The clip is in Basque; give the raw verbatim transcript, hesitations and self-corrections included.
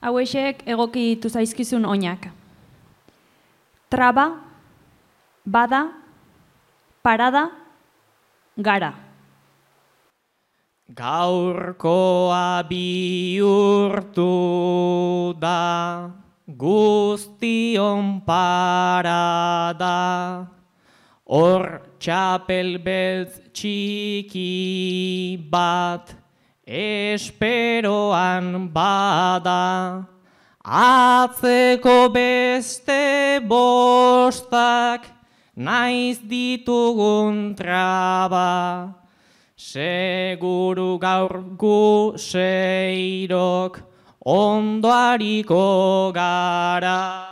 hauexek egokitu zaizkizun oinak. Traba, bada, parada, gara. Gaurkoa bihurtu da, guztion parada, hor txapel beltz txiki bat, esperoan bada, atzeko beste bostak, naiz ditugun traba, seguru gaur gu seirok ondoariko gara.